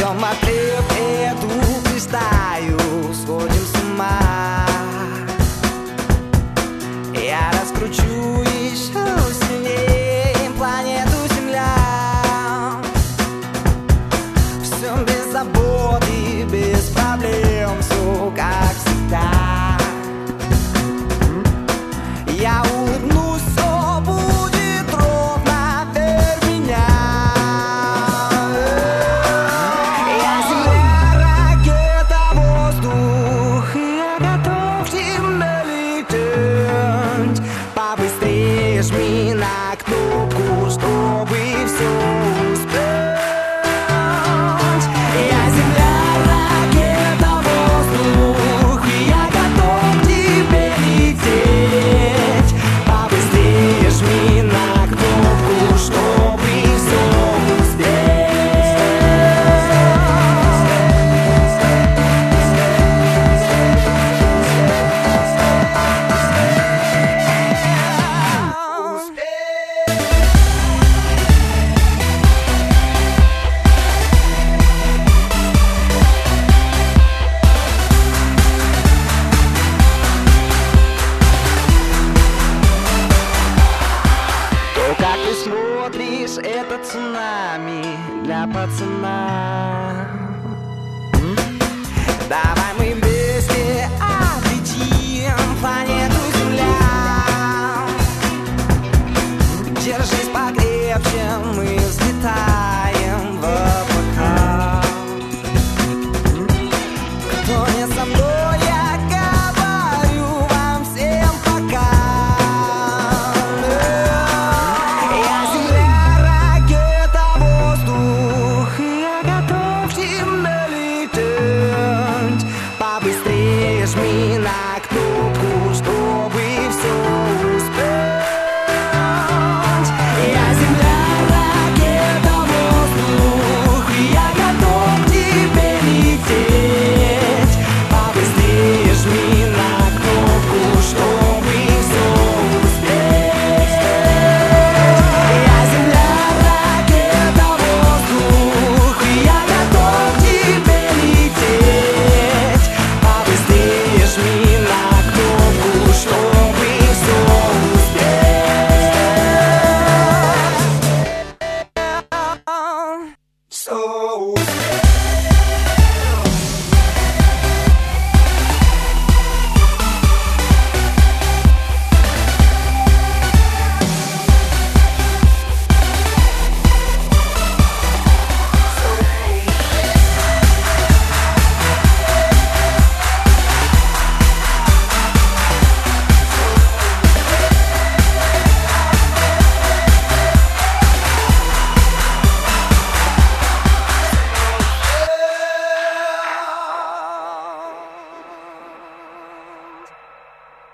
Смотрев эту стаю, сходим с ума. Я раскручу еще сильнее планету Земля. Все без забот и без проблем, все как всегда. Я улыбнусь, все будет ровно вверх меня. Я земля, ракета, воздух, и я готов тебе лететь. Побыстрее жми на кнопку, чтобы все успеть. Я земля, ракета, воздух, и я готов к тебе лететь. Побыстрее жми на кнопку, чтобы все Как ты смотришь, это цунами для пацана.